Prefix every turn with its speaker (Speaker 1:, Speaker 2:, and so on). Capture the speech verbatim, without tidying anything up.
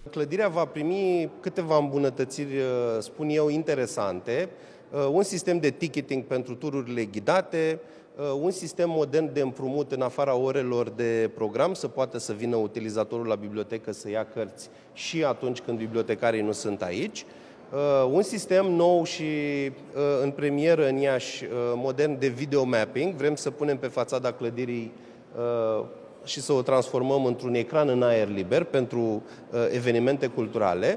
Speaker 1: Clădirea va primi câteva îmbunătățiri, spun eu, interesante. Un sistem de ticketing pentru tururile ghidate, un sistem modern de împrumut în afara orelor de program, să poată să vină utilizatorul la bibliotecă să ia cărți și atunci când bibliotecarii nu sunt aici. Un sistem nou și în premieră în Iași, modern, de video mapping. Vrem să punem pe fațada clădirii și să o transformăm într-un ecran în aer liber pentru evenimente culturale.